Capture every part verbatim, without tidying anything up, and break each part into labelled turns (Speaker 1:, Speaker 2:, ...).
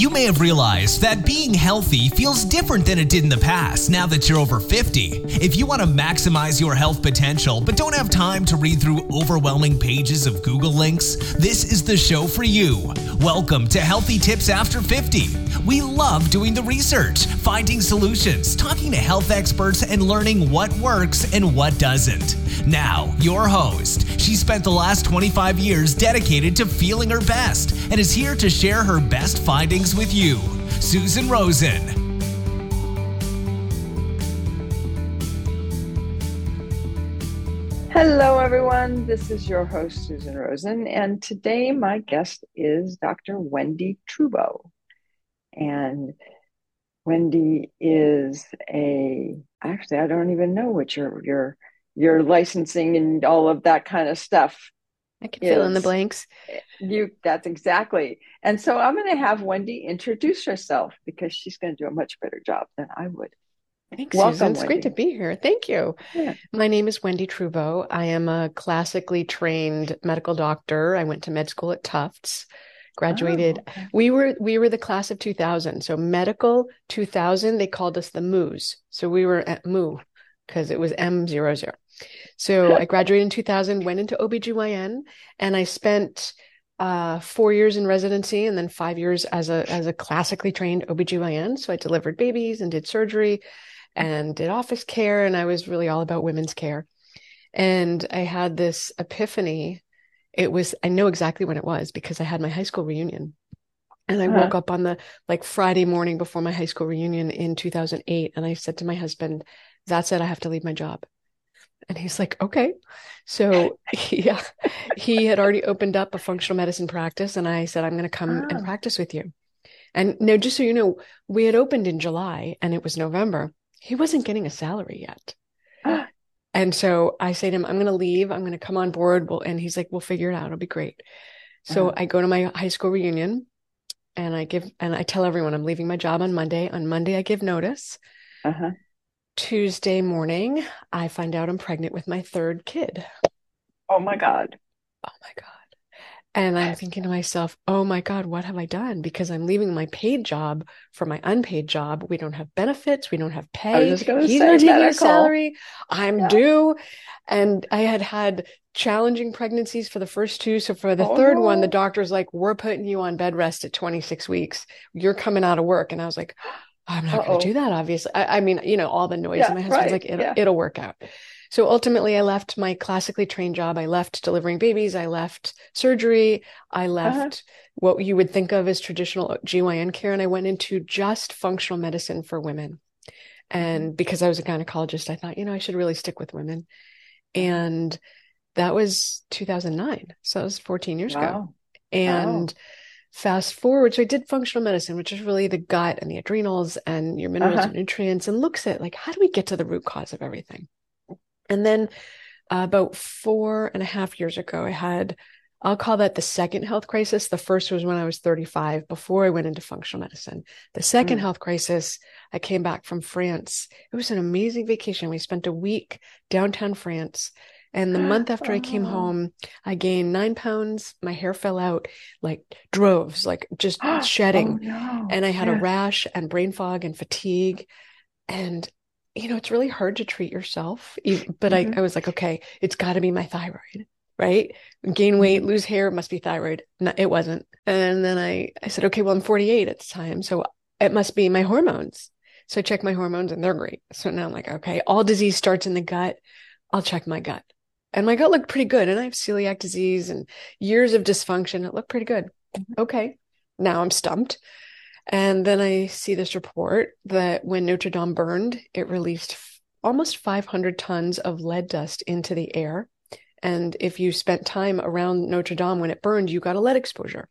Speaker 1: You may have realized that being healthy feels different than it did in the past now that you're over fifty. If you want to maximize your health potential but don't have time to read through overwhelming pages of Google links, this is the show for you. Welcome to Healthy Tips After fifty. We love doing the research, finding solutions, talking to health experts, and learning what works and what doesn't. Now, your host. She spent the last twenty-five years dedicated to feeling her best and is here to share her best findings with you, Susan Rosen.
Speaker 2: Hello, everyone. This is your host, Susan Rosen, and today my guest is Doctor Wendy Trubo. And Wendy is a, actually, I don't even know what your your your licensing and all of that kind of stuff.
Speaker 3: I can fill in the blanks.
Speaker 2: You, that's exactly. And so I'm going to have Wendy introduce herself because she's going to do a much better job than I would.
Speaker 3: Thanks,
Speaker 2: Welcome,
Speaker 3: Susan. It's
Speaker 2: Wendy.
Speaker 3: great to be here. Thank you.
Speaker 2: Yeah.
Speaker 3: My name is Wendy Trubo. I am a classically trained medical doctor. I went to med school at Tufts, graduated.
Speaker 2: Oh, okay.
Speaker 3: We were we were the class of two thousand. So medical two thousand, they called us the M Us. So we were at M U because it was M zero zero. So I graduated in two thousand, went into O B G Y N, and I spent uh, four years in residency and then five years as a as a classically trained O B G Y N. So I delivered babies and did surgery and did office care, and I was really all about women's care. And I had this epiphany. It was, I know exactly when it was because I had my high school reunion. And I
Speaker 2: Uh-huh.
Speaker 3: woke up on the like Friday morning before my high school reunion in two thousand eight. And I said to my husband, that's it, I have to leave my job. And he's like, okay. So yeah, he had already opened up a functional medicine practice. And I said, I'm going to come and
Speaker 2: Ah.
Speaker 3: practice with you. And now, just so you know, we had opened in July and it was November. He wasn't getting a salary yet.
Speaker 2: Ah.
Speaker 3: And so I say to him, I'm going to leave. I'm going to come on board. We'll, and he's like, we'll figure it out. It'll be great. So
Speaker 2: Uh-huh.
Speaker 3: I go to my high school reunion and I give, and I tell everyone I'm leaving my job on Monday. On Monday, I give notice.
Speaker 2: Uh-huh.
Speaker 3: Tuesday morning, I find out I'm pregnant with my third kid.
Speaker 2: Oh my God.
Speaker 3: Oh my God. And I'm thinking to myself, oh my God, what have I done? Because I'm leaving my paid job for my unpaid job. We don't have benefits. We don't have
Speaker 2: I was
Speaker 3: pay.
Speaker 2: just going to
Speaker 3: He's
Speaker 2: say
Speaker 3: not taking a
Speaker 2: medical.
Speaker 3: salary. I'm
Speaker 2: Yeah.
Speaker 3: due. And I had had challenging pregnancies for the first two. So for the
Speaker 2: Oh,
Speaker 3: third
Speaker 2: no.
Speaker 3: one, the doctor's like, we're putting you on bed rest at twenty-six weeks. You're coming out of work. And I was like, I'm not going
Speaker 2: Uh-oh.
Speaker 3: to do that, obviously. I, I mean, you know, all the noise.
Speaker 2: Yeah,
Speaker 3: And my husband's
Speaker 2: right.
Speaker 3: like, it'll,
Speaker 2: Yeah.
Speaker 3: it'll work out. So ultimately, I left my classically trained job. I left delivering babies. I left surgery. I left
Speaker 2: Uh-huh.
Speaker 3: what you would think of as traditional G Y N care. And I went into just functional medicine for women. And because I was a gynecologist, I thought, you know, I should really stick with women. And that was two thousand nine. So that was fourteen years ago.
Speaker 2: Wow.
Speaker 3: And
Speaker 2: Wow.
Speaker 3: fast forward, so I did functional medicine, which is really the gut and the adrenals and your minerals
Speaker 2: Uh-huh.
Speaker 3: and nutrients, and looks at like, how do we get to the root cause of everything? And then uh, about four and a half years ago, I had, I'll call that the second health crisis. The first was when I was thirty-five, before I went into functional medicine. The second
Speaker 2: Mm.
Speaker 3: health crisis, I came back from France. It was an amazing vacation. We spent a week downtown France. And the month after I came
Speaker 2: Oh.
Speaker 3: home, I gained nine pounds. My hair fell out like droves, like just
Speaker 2: Oh,
Speaker 3: shedding.
Speaker 2: no.
Speaker 3: And I had a
Speaker 2: Yeah.
Speaker 3: rash and brain fog and fatigue. And, you know, it's really hard to treat yourself. ev- But I,
Speaker 2: Mhm.
Speaker 3: I was like, okay, it's got to be my thyroid, right? Gain weight,
Speaker 2: Mhm.
Speaker 3: lose hair, it must be thyroid. No, it wasn't. And then I, I said, okay, well, I'm forty-eight at the time. So it must be my hormones. So I checked my hormones and they're great. So now I'm like, okay, all disease starts in the gut. I'll check my gut. And my gut looked pretty good. And I have celiac disease and years of dysfunction. It looked pretty good. Okay. Now I'm stumped. And then I see this report that when Notre Dame burned, it released f- almost five hundred tons of lead dust into the air. And if you spent time around Notre Dame when it burned, you got a lead exposure.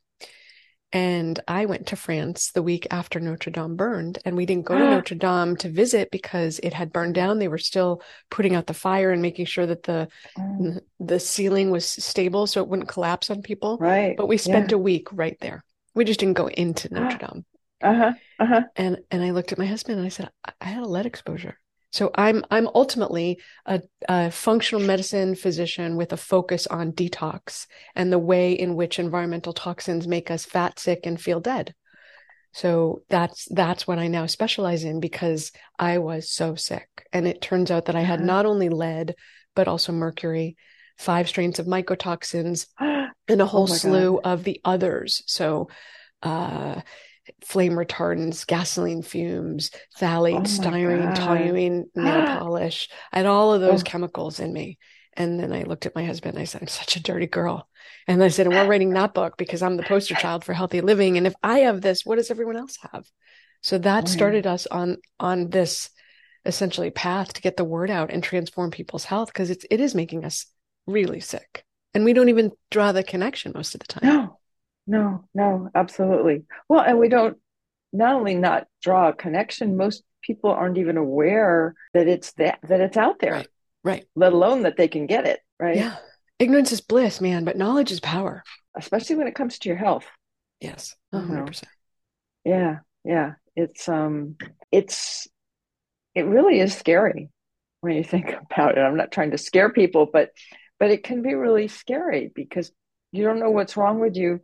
Speaker 3: And I went to France the week after Notre Dame burned, and we didn't go to Notre Dame to visit because it had burned down. They were still putting out the fire and making sure that the
Speaker 2: Mm.
Speaker 3: the ceiling was stable so it wouldn't collapse on people.
Speaker 2: Right.
Speaker 3: But we spent
Speaker 2: Yeah.
Speaker 3: a week right there. We just didn't go into Notre Dame.
Speaker 2: Uh-huh. Uh-huh.
Speaker 3: And and I looked at my husband and I said, I, I had a lead exposure. So I'm I'm ultimately a, a functional medicine physician with a focus on detox and the way in which environmental toxins make us fat, sick, and feel dead. So that's that's what I now specialize in because I was so sick. And it turns out that I had not only lead, but also mercury, five strains of mycotoxins, and a whole
Speaker 2: Oh my
Speaker 3: slew
Speaker 2: God.
Speaker 3: of the others. So uh, flame retardants, gasoline fumes,
Speaker 2: Oh
Speaker 3: phthalates,
Speaker 2: my
Speaker 3: styrene,
Speaker 2: God.
Speaker 3: toluene, nail polish. I had all of those
Speaker 2: Oh,
Speaker 3: chemicals in me. And then I looked at my husband and I said, I'm such a dirty girl. And I said, and we're writing that book because I'm the poster child for healthy living. And if I have this, what does everyone else have? So that
Speaker 2: oh yeah.
Speaker 3: started us on on this essentially path to get the word out and transform people's health because it's it is making us really sick. And we don't even draw the connection most of the time.
Speaker 2: No, no, no, absolutely. Well, and we don't not only not draw a connection, most people aren't even aware that it's that that it's out
Speaker 3: Right.
Speaker 2: there,
Speaker 3: Right.
Speaker 2: let alone that they can get it, right?
Speaker 3: Yeah. Ignorance is bliss, man, but knowledge is power.
Speaker 2: Especially when it comes to your health.
Speaker 3: Yes.
Speaker 2: You
Speaker 3: one hundred
Speaker 2: know.
Speaker 3: percent.
Speaker 2: Yeah, yeah. It's um it's it really is scary when you think about it. I'm not trying to scare people, but but it can be really scary because you don't know what's wrong with you.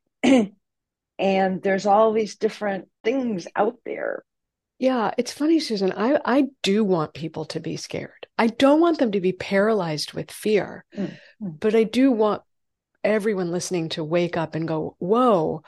Speaker 2: And there's all these different things out there.
Speaker 3: Yeah, it's funny, Susan. I, I do want people to be scared. I don't want them to be paralyzed with fear,
Speaker 2: Mm, mm,
Speaker 3: but I do want everyone listening to wake up and go, whoa,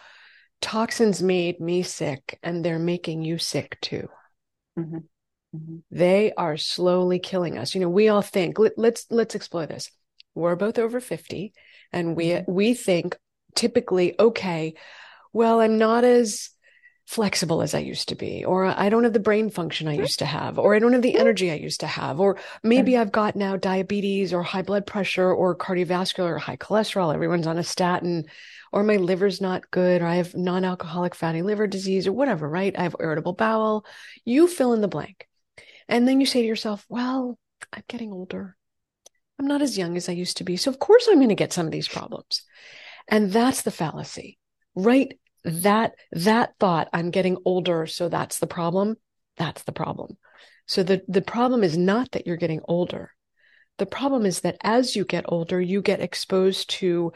Speaker 3: toxins made me sick and they're making you sick too.
Speaker 2: mhm, mhm,
Speaker 3: They are slowly killing us. You know, we all think, let, let's let's explore this. We're both over fifty and we
Speaker 2: mhm,
Speaker 3: we think typically, okay, well, I'm not as flexible as I used to be, or I don't have the brain function I used to have, or I don't have the energy I used to have, or maybe I've got now diabetes or high blood pressure or cardiovascular or high cholesterol. Everyone's on a statin, or my liver's not good, or I have non-alcoholic fatty liver disease or whatever, right? I have irritable bowel. You fill in the blank. And then you say to yourself, well, I'm getting older. I'm not as young as I used to be. So of course I'm going to get some of these problems. And that's the fallacy, right? That, that thought, I'm getting older, so that's the problem. That's the problem. So the, the problem is not that you're getting older. The problem is that as you get older, you get exposed to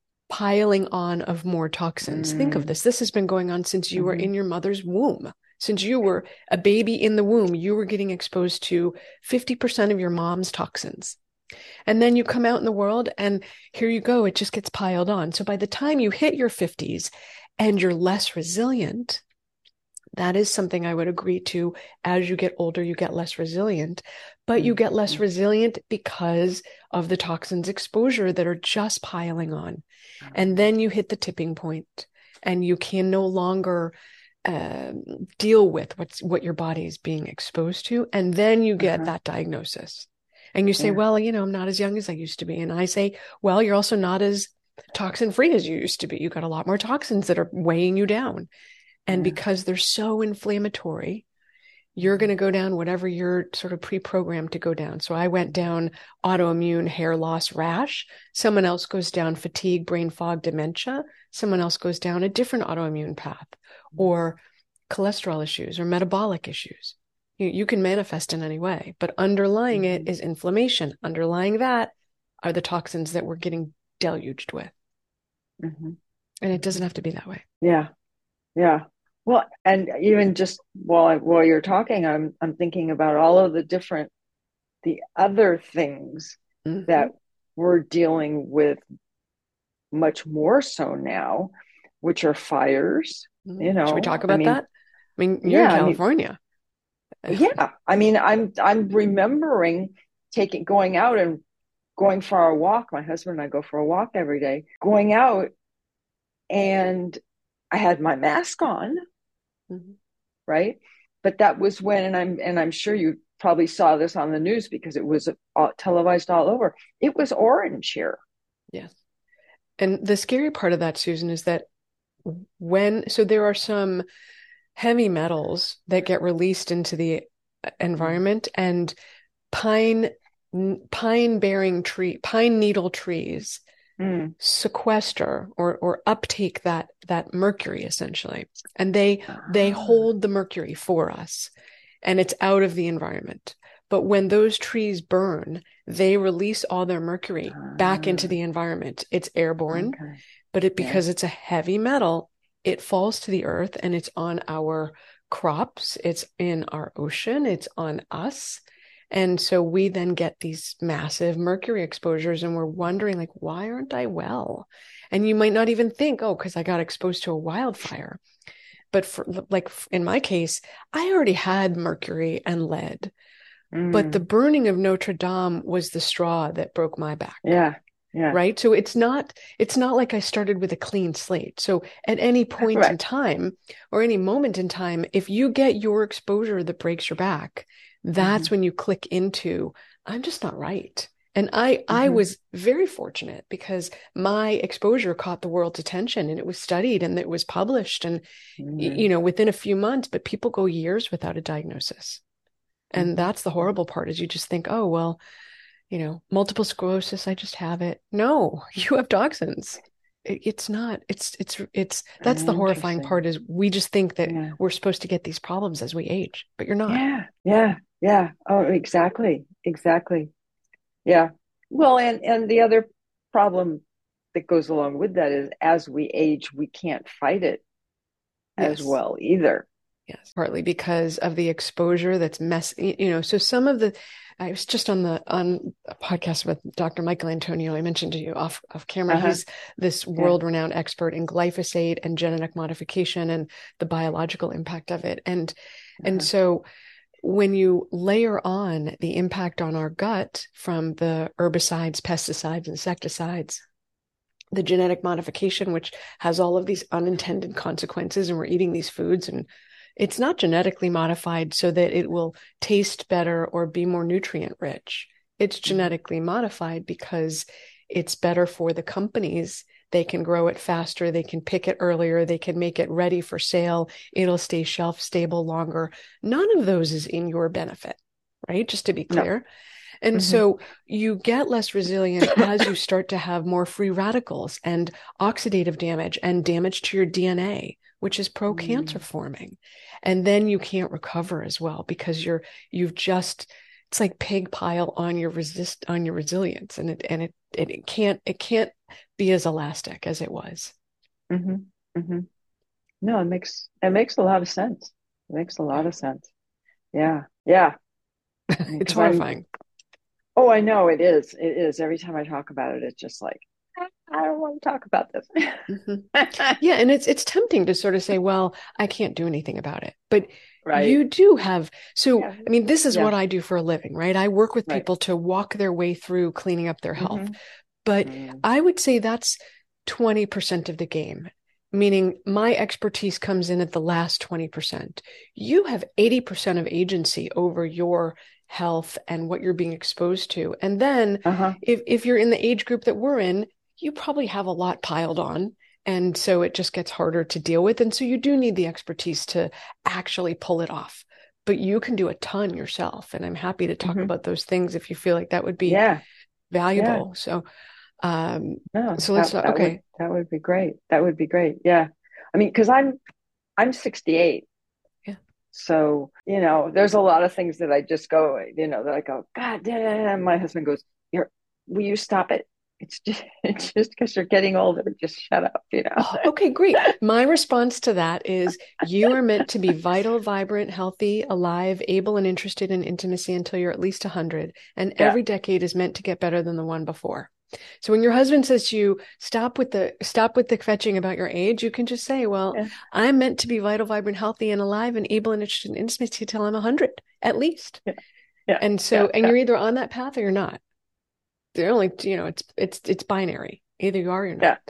Speaker 3: piling on of more toxins. Think of
Speaker 2: mm,
Speaker 3: this. This has been going on since you were
Speaker 2: mhm,
Speaker 3: in your mother's womb. Since you were a baby in the womb, you were getting exposed to fifty percent of your mom's toxins. And then you come out in the world and here you go, it just gets piled on. So by the time you hit your fifties and you're less resilient, that is something I would agree to. As you get older, you get less resilient, but you
Speaker 2: mm,
Speaker 3: get less
Speaker 2: mm.
Speaker 3: resilient because of the toxins exposure that are just piling on. And then you hit the tipping point and you can no longer uh, deal with what's what your body is being exposed to. And then you get
Speaker 2: Uh-huh.
Speaker 3: that diagnosis. And you say,
Speaker 2: Yeah.
Speaker 3: well, you know, I'm not as young as I used to be. And I say, well, you're also not as toxin free as you used to be. You got a lot more toxins that are weighing you down. And
Speaker 2: Yeah.
Speaker 3: because they're so inflammatory, you're going to go down whatever you're sort of pre-programmed to go down. So I went down autoimmune hair loss rash. Someone else goes down fatigue, brain fog, dementia. Someone else goes down a different autoimmune path or cholesterol issues or metabolic issues. You, you can manifest in any way, but underlying
Speaker 2: Mhm.
Speaker 3: it is inflammation. Underlying that are the toxins that we're getting deluged with.
Speaker 2: Mhm.
Speaker 3: And it doesn't have to be that way.
Speaker 2: Yeah. Yeah. Well, and even just while I, while you're talking, I'm I'm thinking about all of the different the other things
Speaker 3: Mm-hmm.
Speaker 2: that we're dealing with much more so now, which are fires.
Speaker 3: Mm-hmm.
Speaker 2: You
Speaker 3: Should we
Speaker 2: know,
Speaker 3: talk
Speaker 2: I
Speaker 3: about
Speaker 2: mean,
Speaker 3: that? I mean, you're in
Speaker 2: yeah, I mean,
Speaker 3: California.
Speaker 2: yeah. I mean, I'm I'm remembering taking going out and going for our walk. My husband and I go for a walk every day. Going out and I had my mask on,
Speaker 3: Mm-hmm.
Speaker 2: right? But that was when, and I'm and I'm sure you probably saw this on the news because it was all, televised all over. It was orange here.
Speaker 3: Yes. And the scary part of that, Susan, is that when, so there are some heavy metals that get released into the environment, and pine, pine bearing tree, pine needle trees
Speaker 2: Mm.
Speaker 3: sequester or or uptake that that mercury essentially, and they they
Speaker 2: Ah.
Speaker 3: hold the mercury for us, and it's out of the environment. But when those trees burn, they release all their mercury back into
Speaker 2: Ah.
Speaker 3: the environment. It's airborne,
Speaker 2: Okay.
Speaker 3: but it
Speaker 2: Yeah.
Speaker 3: because it's a heavy metal, it falls to the earth and it's on our crops, it's in our ocean, it's on us. And so we then get these massive mercury exposures and we're wondering like, why aren't I well? And you might not even think, oh, because I got exposed to a wildfire. But for like in my case, I already had mercury and lead, mm. but the burning of Notre Dame was the straw that broke my back.
Speaker 2: Yeah. Yeah.
Speaker 3: Right. So it's not, it's not like I started with a clean slate. So at any point right. in time or any moment in time, if you get your exposure that breaks your back, that's mm-hmm. when you click into, I'm just not right. And I, mm-hmm. I was very fortunate because my exposure caught the world's attention and it was studied and it was published and, mm-hmm. you know, within a few months, but people go years without a diagnosis. And mm-hmm. that's the horrible part is you just think, oh, well, you know, multiple sclerosis, I just have it. No, you have toxins. It, it's not, it's, it's, it's, that's the horrifying part is we just think that yeah. we're supposed to get these problems as we age, but you're not.
Speaker 2: Yeah. Yeah. Yeah. Oh, exactly. Exactly. Yeah. Well, and, and the other problem that goes along with that is as we age, we can't fight it yes. as well either.
Speaker 3: Yes. Partly because of the exposure that's mess, you know, so some of the, I was just on the on a podcast with Doctor Michael Antonio. I mentioned to you off off camera. Uh-huh. He's this world-renowned yeah. expert in glyphosate and genetic modification and the biological impact of it. And uh-huh. and so when you layer on the impact on our gut from the herbicides, pesticides, insecticides, the genetic modification, which has all of these unintended consequences, and we're eating these foods and it's not genetically modified so that it will taste better or be more nutrient rich. It's genetically modified because it's better for the companies. They can grow it faster. They can pick it earlier. They can make it ready for sale. It'll stay shelf stable longer. None of those is in your benefit, right? Just to be clear. No. And mm-hmm. so you get less resilient as you start to have more free radicals and oxidative damage and damage to your D N A, which is pro-cancer mm. forming. And then you can't recover as well because you're, you've just, it's like pig pile on your resist, on your resilience. And it, and it, it, it can't, it can't be as elastic as it was.
Speaker 2: Mm-hmm. Mm-hmm. No, it makes, it makes a lot of sense. It makes a lot of sense. Yeah. Yeah.
Speaker 3: It's horrifying.
Speaker 2: I'm, oh, I know it is. It is. Every time I talk about it, it's just like, I don't want to talk about this.
Speaker 3: mm-hmm. Yeah. And it's, it's tempting to sort of say, well, I can't do anything about it, but
Speaker 2: right.
Speaker 3: you do have, so,
Speaker 2: yeah.
Speaker 3: I mean, this is yeah. what I do for a living, right? I work with
Speaker 2: right.
Speaker 3: people to walk their way through cleaning up their health,
Speaker 2: mm-hmm.
Speaker 3: but
Speaker 2: mm.
Speaker 3: I would say that's twenty percent of the game, meaning my expertise comes in at the last twenty percent. You have eighty percent of agency over your health and what you're being exposed to. And then
Speaker 2: uh-huh.
Speaker 3: if, if you're in the age group that we're in, you probably have a lot piled on. And so it just gets harder to deal with. And so you do need the expertise to actually pull it off, but you can do a ton yourself. And I'm happy to talk mm-hmm. about those things if you feel like that would be
Speaker 2: yeah.
Speaker 3: valuable.
Speaker 2: Yeah.
Speaker 3: So, um,
Speaker 2: no,
Speaker 3: so let's
Speaker 2: that,
Speaker 3: not,
Speaker 2: that
Speaker 3: okay.
Speaker 2: Would, that would be great. That would be great. Yeah. I mean, cause I'm, I'm sixty-eight.
Speaker 3: Yeah.
Speaker 2: So, you know, there's a lot of things that I just go, you know, that I go, God damn. My husband goes, you're, will you stop it? It's just, it's just because you're getting older. Just shut up, you know.
Speaker 3: Oh, okay, great. My response to that is you are meant to be vital, vibrant, healthy, alive, able, and interested in intimacy until you're at least one hundred. And yeah. every decade is meant to get better than the one before. So when your husband says to you, stop with the stop with the fetching about your age, you can just say, well, yeah. I'm meant to be vital, vibrant, healthy, and alive, and able and interested in intimacy until I'm one hundred, at least.
Speaker 2: Yeah. Yeah.
Speaker 3: And so,
Speaker 2: yeah.
Speaker 3: and
Speaker 2: yeah.
Speaker 3: you're either on that path or you're not. They're only, you know, it's, it's, it's binary. Either you are or you're not.
Speaker 2: Yeah.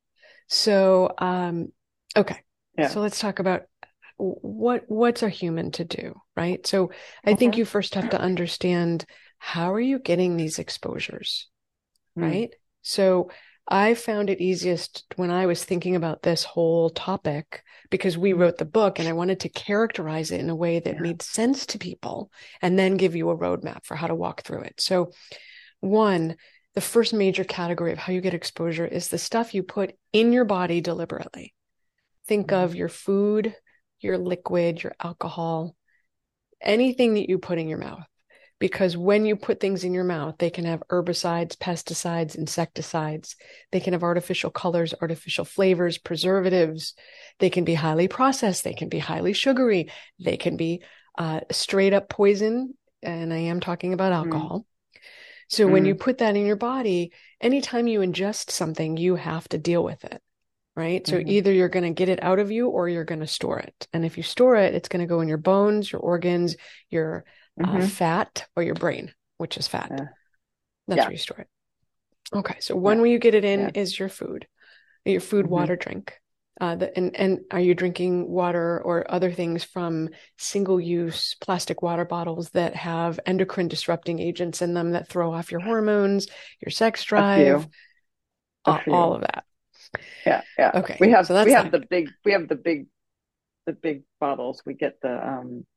Speaker 3: So, um, okay.
Speaker 2: Yeah.
Speaker 3: So let's talk about what, what's a human to do, right? So I okay. think you first have to understand, how are you getting these exposures, mm. right? So I found it easiest when I was thinking about this whole topic, because we wrote the book and I wanted to characterize it in a way that yeah. made sense to people and then give you a roadmap for how to walk through it. So one, the first major category of how you get exposure is the stuff you put in your body deliberately. Think mm-hmm. of your food, your liquid, your alcohol, anything that you put in your mouth. because when you put things in your mouth, they can have herbicides, pesticides, insecticides. They can have artificial colors, artificial flavors, preservatives. They can be highly processed. They can be highly sugary. They can be uh, straight up poison. And I am talking about alcohol. Mm. So mm. when you put that in your body, anytime you ingest something, you have to deal with it, right? Mm-hmm. So either you're going to get it out of you or you're going to store it. And if you store it, it's going to go in your bones, your organs, your mm-hmm. uh, fat, or your brain, which is fat. Yeah. That's yeah. where you store it. Okay. So one yeah. way you get it in yeah. is your food, your food, mm-hmm. water, drink. Uh, the, and, and are you drinking water or other things from single-use plastic water bottles that have endocrine disrupting agents in them that throw off your hormones, your sex drive, uh, all of that?
Speaker 2: Yeah, yeah.
Speaker 3: Okay.
Speaker 2: We have
Speaker 3: so that's
Speaker 2: we have
Speaker 3: that.
Speaker 2: the big we have the big the big bottles. We get the um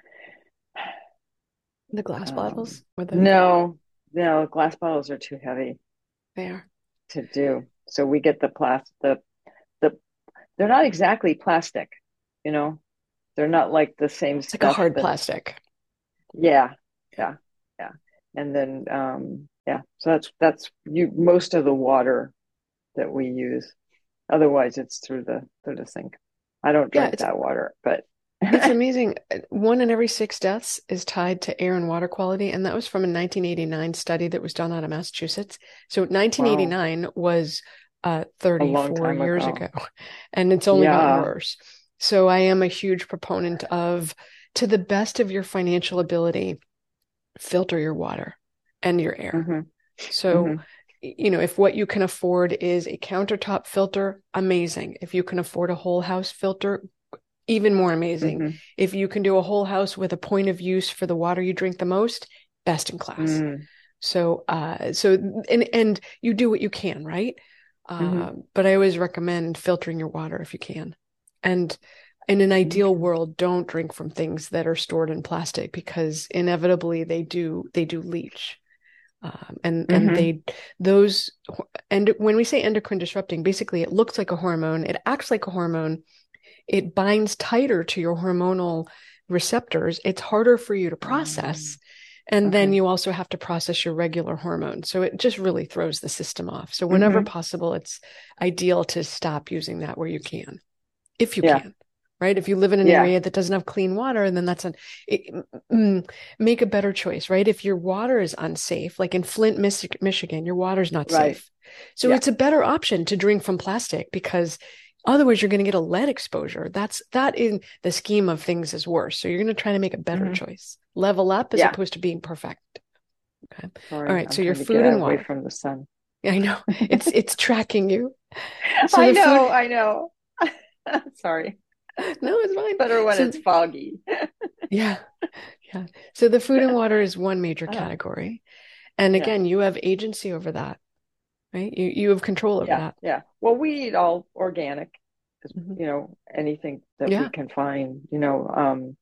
Speaker 3: the glass um, bottles. Or the...
Speaker 2: No, no, glass bottles are too heavy.
Speaker 3: They are
Speaker 2: to do. So we get the plastic the the. They're not exactly plastic, you know. They're not like the same
Speaker 3: it's
Speaker 2: stuff.
Speaker 3: Like a hard
Speaker 2: that,
Speaker 3: plastic.
Speaker 2: Yeah, yeah, yeah. And then, um, yeah. So that's that's you. Most of the water that we use. Otherwise, it's through the through the sink. I don't drink yeah, that water, but
Speaker 3: it's amazing. One in every six deaths is tied to air and water quality, and that was from a nineteen eighty-nine study that was done out of Massachusetts. So nineteen eighty-nine wow. was. Uh, thirty-four years ago. ago, and it's only yeah. gotten worse. So I am a huge proponent of, to the best of your financial ability, filter your water and your air. Mm-hmm. So, mm-hmm. you know, if what you can afford is a countertop filter, amazing. If you can afford a whole house filter, even more amazing. Mm-hmm. If you can do a whole house with a point of use for the water you drink the most, best in class. Mm. So, uh, so, and, and you do what you can, right? Mm-hmm. Uh, but I always recommend filtering your water if you can. And in an ideal mm-hmm. world, don't drink from things that are stored in plastic because inevitably they do they do leach. Um, and mm-hmm. and they those and when we say endocrine disrupting, basically it looks like a hormone, it acts like a hormone, it binds tighter to your hormonal receptors. It's harder for you to process. Mm-hmm. And okay. then you also have to process your regular hormones. So it just really throws the system off. So whenever mm-hmm. possible, it's ideal to stop using that where you can, if you yeah. can, right? If you live in an yeah. area that doesn't have clean water, then that's an, it, mm, make a better choice, right? If your water is unsafe, like in Flint, Mich- Michigan, your water's not right. safe. So yeah. it's a better option to drink from plastic because otherwise you're going to get a lead exposure. That's, that in the scheme of things is worse. So you're going to try to make a better mm-hmm. choice. Level up as yeah. opposed to being perfect. Okay.
Speaker 2: Sorry,
Speaker 3: all right.
Speaker 2: I'm
Speaker 3: so your food and water
Speaker 2: away from the sun.
Speaker 3: Yeah, I know it's it's tracking you.
Speaker 2: So I know. Food... I know. Sorry.
Speaker 3: No, it's fine.
Speaker 2: Better when so, it's foggy.
Speaker 3: yeah, yeah. So the food and water is one major category, and again, yeah. you have agency over that, right? You you have control over
Speaker 2: yeah,
Speaker 3: that.
Speaker 2: Yeah. Well, we eat all organic. Mm-hmm. You know, anything that yeah. we can find. You know, um,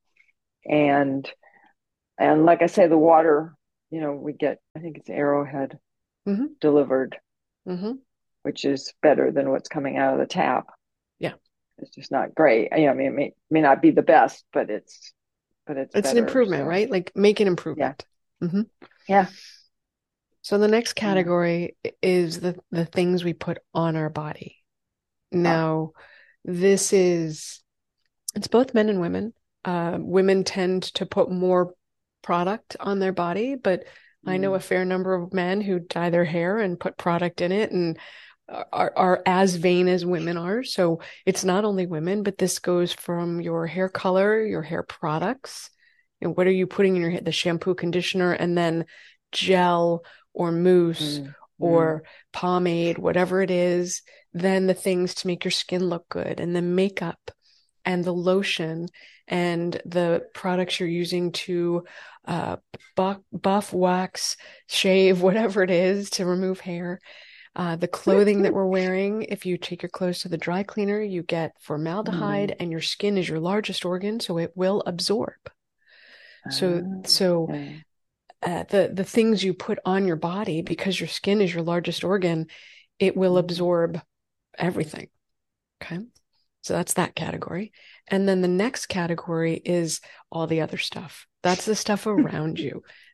Speaker 2: and. And like I say, the water, you know, we get, I think it's Arrowhead mm-hmm. delivered, mm-hmm. which is better than what's coming out of the tap.
Speaker 3: Yeah.
Speaker 2: It's just not great. I mean, it may, may not be the best, but it's, but it's,
Speaker 3: it's
Speaker 2: better,
Speaker 3: an improvement,
Speaker 2: so.
Speaker 3: Right? Like make an improvement.
Speaker 2: Yeah.
Speaker 3: Mm-hmm.
Speaker 2: Yeah.
Speaker 3: So the next category yeah. is the, the things we put on our body. Now, oh. this is, it's both men and women. Uh, women tend to put more product on their body, but mm. I know a fair number of men who dye their hair and put product in it and are, are as vain as women are. So it's not only women, but this goes from your hair color, your hair products, and what are you putting in your hair, the shampoo, conditioner, and then gel or mousse mm. or mm. pomade, whatever it is, then the things to make your skin look good, and the makeup and the lotion and the products you're using to uh, buff, buff, wax, shave, whatever it is to remove hair. Uh, the clothing that we're wearing, if you take your clothes to the dry cleaner, you get formaldehyde mm. and your skin is your largest organ, so it will absorb. So, uh, so okay. uh, the, the things you put on your body, because your skin is your largest organ, it will mm. absorb everything. Okay. So that's that category. And then the next category is all the other stuff. That's the stuff around you.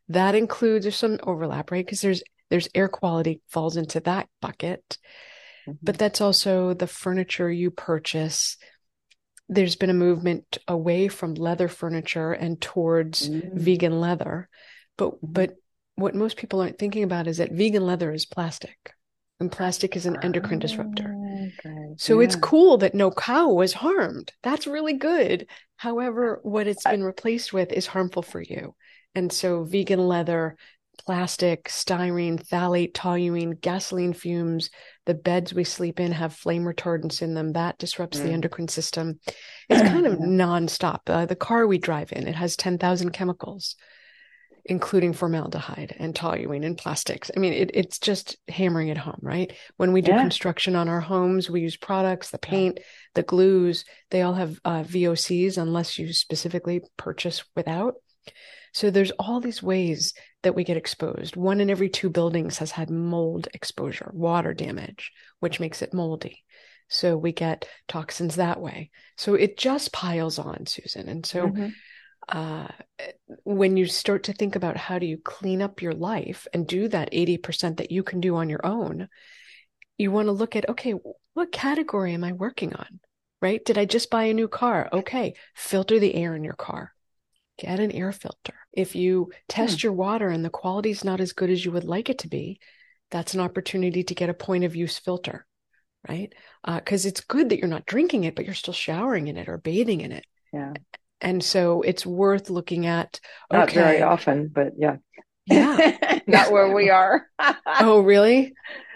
Speaker 3: That includes, there's some overlap, right? Because there's there's air quality falls into that bucket,
Speaker 2: Mm-hmm.
Speaker 3: but that's also the furniture you purchase. There's been a movement away from leather furniture and towards
Speaker 2: Mm-hmm.
Speaker 3: vegan leather. But
Speaker 2: Mm-hmm.
Speaker 3: but what most people aren't thinking about is that vegan leather is plastic, and plastic is an endocrine disruptor.
Speaker 2: Okay.
Speaker 3: So
Speaker 2: Yeah.
Speaker 3: it's cool that no cow was harmed. That's really good. However, what it's been replaced with is harmful for you. And so vegan leather, plastic, styrene, phthalate, toluene, gasoline fumes, the beds we sleep in have flame retardants in them. That disrupts mm. the endocrine system. It's kind of yeah. nonstop. Uh, the car we drive in, it has ten thousand chemicals, including formaldehyde and toluene and plastics. I mean, it, it's just hammering it home, right? When we do yeah. construction on our homes, we use products, the paint, the glues, they all have uh, V O Cs unless you specifically purchase without. So there's all these ways that we get exposed. One in every two buildings has had mold exposure, water damage, which makes it moldy. So we get toxins that way. So it just piles on, Susan. And so mm-hmm. uh, when you start to think about how do you clean up your life and do that eighty percent that you can do on your own, you want to look at, okay, what category am I working on, right? Did I just buy a new car? Okay, filter the air in your car. Get an air filter. If you test hmm. your water and the quality is not as good as you would like it to be, that's an opportunity to get a point of use filter, right? Because uh, it's good that you're not drinking it, but you're still showering in it or bathing in it.
Speaker 2: Yeah.
Speaker 3: And so it's worth looking at. Okay,
Speaker 2: not very often, but yeah.
Speaker 3: Yeah.
Speaker 2: Not where we are.
Speaker 3: Oh, really?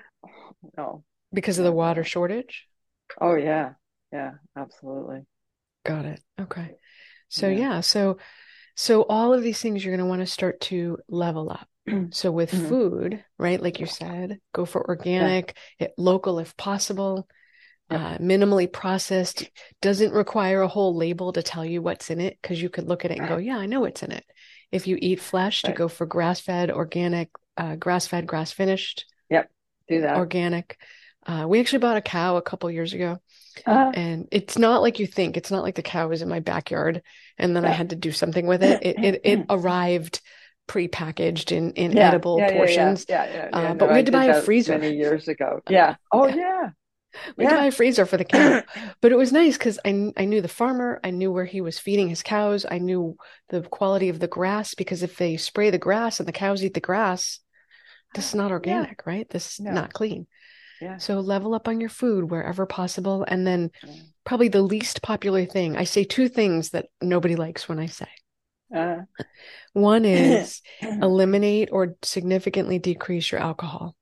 Speaker 2: No.
Speaker 3: Because of the water shortage?
Speaker 2: Oh, yeah. Yeah, absolutely.
Speaker 3: Got it. Okay. So, yeah. yeah so, so all of these things you're going to want to start to level up. So with mm-hmm. food, right? Like you said, go for organic, yeah. local if possible, yep. uh, minimally processed, doesn't require a whole label to tell you what's in it, because you could look at it and go, yeah, I know what's in it. If you eat flesh, right. to go for grass-fed, organic, uh, grass-fed, grass-finished.
Speaker 2: Yep, do that.
Speaker 3: Organic. Uh, we actually bought a cow a couple years ago.
Speaker 2: Uh,
Speaker 3: and it's not like you think. It's not like the cow was in my backyard and then yeah. I had to do something with it. It it, it arrived pre-packaged in, in
Speaker 2: yeah,
Speaker 3: edible
Speaker 2: yeah,
Speaker 3: portions.
Speaker 2: Yeah, yeah, yeah, yeah.
Speaker 3: Uh,
Speaker 2: no,
Speaker 3: but we had to buy a freezer.
Speaker 2: Many years ago. Yeah. Oh, yeah.
Speaker 3: We had yeah. to buy a freezer for the cow. But it was nice because I, I knew the farmer. I knew where he was feeding his cows. I knew the quality of the grass, because if they spray the grass and the cows eat the grass, this is not organic, yeah. right? This is no. not clean.
Speaker 2: Yeah.
Speaker 3: So level up on your food wherever possible. And then probably the least popular thing, I say two things that nobody likes when I say.
Speaker 2: Uh.
Speaker 3: One is eliminate or significantly decrease your alcohol.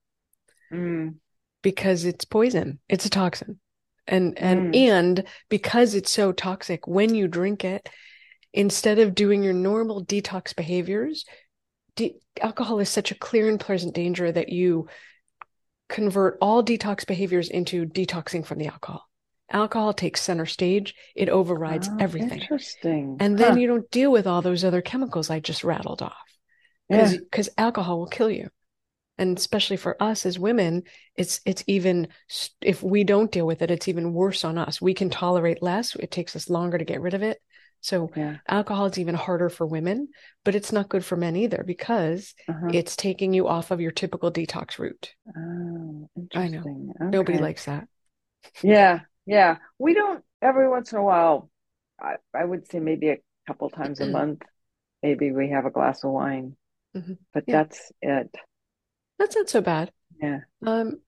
Speaker 2: Mm.
Speaker 3: Because it's poison. It's a toxin. And, and,
Speaker 2: mm.
Speaker 3: and because it's so toxic, when you drink it, instead of doing your normal detox behaviors, de- alcohol is such a clear and present danger that you convert all detox behaviors into detoxing from the alcohol. Alcohol takes center stage. It overrides
Speaker 2: oh,
Speaker 3: everything.
Speaker 2: Interesting.
Speaker 3: And then
Speaker 2: huh.
Speaker 3: you don't deal with all those other chemicals I just rattled off. Because
Speaker 2: yeah.
Speaker 3: because alcohol will kill you. And especially for us as women, it's it's even, if we don't deal with it, it's even worse on us. We can tolerate less. It takes us longer to get rid of it. So
Speaker 2: yeah.
Speaker 3: alcohol is even harder for women, but it's not good for men either, because uh-huh. it's taking you off of your typical detox route.
Speaker 2: Oh,
Speaker 3: I know.
Speaker 2: Okay.
Speaker 3: Nobody likes that.
Speaker 2: Yeah. Yeah. We don't, every once in a while, I, I would say maybe a couple times a month, maybe we have a glass of wine,
Speaker 3: mm-hmm.
Speaker 2: but
Speaker 3: yeah.
Speaker 2: that's it.
Speaker 3: That's not so bad.
Speaker 2: Yeah.
Speaker 3: Um,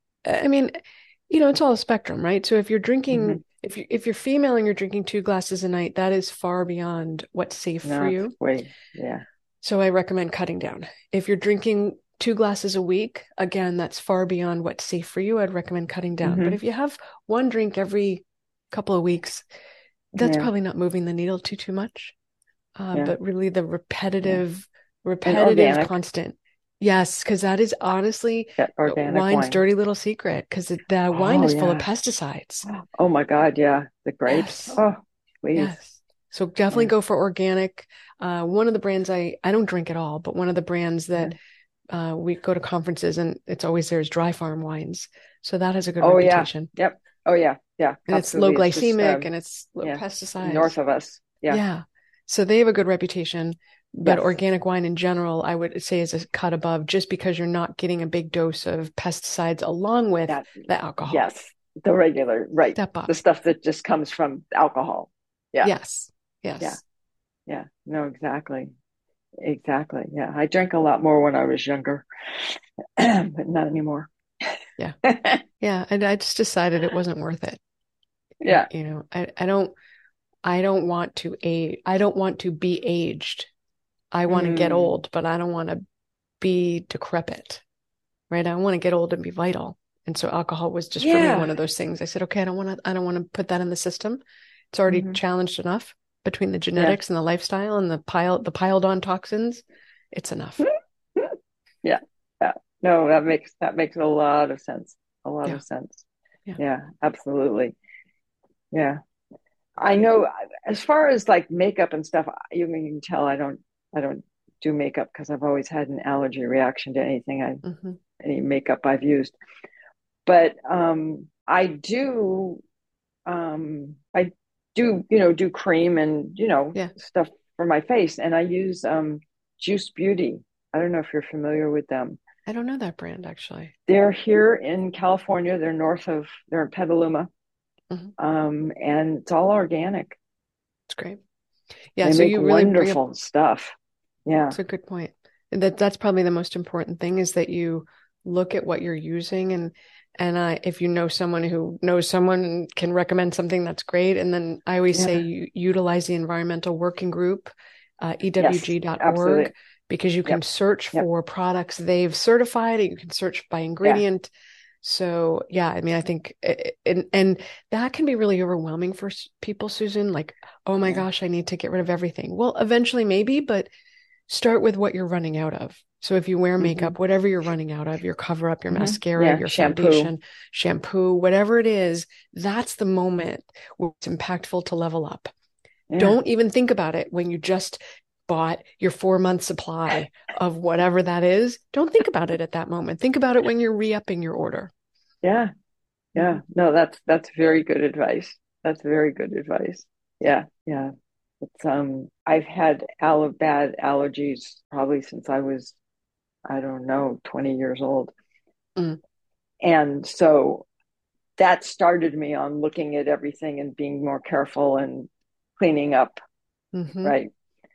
Speaker 3: I mean, you know, it's all a spectrum, right? So if you're drinking, mm-hmm. if you if you're female and you're drinking two glasses a night, that is far beyond what's safe
Speaker 2: no,
Speaker 3: for you.
Speaker 2: Way, yeah.
Speaker 3: So I recommend cutting down. If you're drinking two glasses a week, again, that's far beyond what's safe for you. I'd recommend cutting down.
Speaker 2: Mm-hmm.
Speaker 3: But if you have one drink every couple of weeks, that's
Speaker 2: yeah.
Speaker 3: probably not moving the needle too too much. Uh,
Speaker 2: yeah.
Speaker 3: But really, the repetitive, yeah. repetitive, constant. Yes, because that is honestly wine's
Speaker 2: wine.
Speaker 3: dirty little secret, because the
Speaker 2: oh,
Speaker 3: wine is
Speaker 2: yeah.
Speaker 3: full of pesticides.
Speaker 2: Oh my God, yeah. The grapes.
Speaker 3: Yes.
Speaker 2: Oh, please.
Speaker 3: Yes. So definitely
Speaker 2: yeah.
Speaker 3: go for organic. Uh, one of the brands I, I don't drink at all, but one of the brands that yeah. uh, we go to conferences and it's always there is Dry Farm Wines. So that has a good
Speaker 2: oh,
Speaker 3: reputation.
Speaker 2: Yeah. Yep. Oh yeah. Yeah.
Speaker 3: And
Speaker 2: absolutely.
Speaker 3: it's low glycemic
Speaker 2: it's just, um,
Speaker 3: and it's low
Speaker 2: yeah.
Speaker 3: pesticides.
Speaker 2: North of us. Yeah.
Speaker 3: Yeah. So they have a good reputation. But
Speaker 2: Yes.
Speaker 3: organic wine in general, I would say is a cut above, just because you're not getting a big dose of pesticides along with
Speaker 2: That,
Speaker 3: the alcohol.
Speaker 2: yes. The regular, right.
Speaker 3: Step up.
Speaker 2: The stuff that just comes from alcohol. Yeah.
Speaker 3: Yes. Yes.
Speaker 2: Yeah. Yeah. No, exactly. Exactly. Yeah. I drank a lot more when I was younger, but not anymore.
Speaker 3: Yeah. Yeah. And I just decided it wasn't worth it.
Speaker 2: Yeah.
Speaker 3: You know, I, I don't, I don't want to age. I don't want to be aged. I want to
Speaker 2: Mm.
Speaker 3: get old, but I don't want to be decrepit, right? I want to get old and be vital. And so alcohol was just for me
Speaker 2: Yeah.
Speaker 3: one of those things. I said, okay, I don't want to, I don't want to put that in the system. It's already
Speaker 2: Mhm.
Speaker 3: challenged enough between the genetics and the lifestyle and the pile, the piled on toxins. It's enough.
Speaker 2: Yeah. Yeah. No, that makes that makes a lot of sense. A lot
Speaker 3: Yeah.
Speaker 2: of sense.
Speaker 3: Yeah.
Speaker 2: Yeah, absolutely. Yeah. I know as far as like makeup and stuff, you can, you can tell I don't I don't do makeup because I've always had an allergy reaction to anything I
Speaker 3: Mhm.
Speaker 2: any makeup I've used. But um I do um I do, you know, do cream and, you know,
Speaker 3: Yeah.
Speaker 2: stuff for my face, and I use um Juice Beauty. I don't know if you're familiar with them.
Speaker 3: I don't know that brand actually.
Speaker 2: They're here in California. They're north of, they're in Petaluma.
Speaker 3: Mhm.
Speaker 2: Um, and it's all organic.
Speaker 3: It's great. Yeah.
Speaker 2: They
Speaker 3: So
Speaker 2: make
Speaker 3: you really bring up,
Speaker 2: wonderful stuff. Yeah.
Speaker 3: it's a good point. And that that's probably the most important thing, is that you look at what you're using, and and I, if you know someone who knows someone and can recommend something, that's great. And then I always say
Speaker 2: Yeah.
Speaker 3: you utilize the environmental working group, uh, E W G dot org,
Speaker 2: absolutely.
Speaker 3: because you can
Speaker 2: Yep.
Speaker 3: search
Speaker 2: Yep.
Speaker 3: for products they've certified, and you can search by ingredient. So yeah, I mean, I think, it, and and that can be really overwhelming for s- people, Susan. Like, oh my
Speaker 2: Yeah.
Speaker 3: gosh, I need to get rid of everything. Well, eventually maybe, but start with what you're running out of. So if you wear makeup,
Speaker 2: Mhm.
Speaker 3: whatever you're running out of, your cover up, your
Speaker 2: Mhm.
Speaker 3: mascara,
Speaker 2: Yeah.
Speaker 3: your
Speaker 2: Shampoo.
Speaker 3: foundation, shampoo, whatever it is, that's the moment where it's impactful to level up.
Speaker 2: Yeah.
Speaker 3: Don't even think about it when you just bought your four month supply of whatever that is. Don't think about it at that moment. Think about it when you're re-upping your order.
Speaker 2: Yeah. Yeah.
Speaker 3: Mhm.
Speaker 2: No, that's that's very good advice. That's very good advice. Yeah. Yeah. It's um I've had all bad allergies probably since I was, I don't know, twenty years old.
Speaker 3: Mm.
Speaker 2: And so that started me on looking at everything and being more careful and cleaning up,
Speaker 3: Mhm.
Speaker 2: right?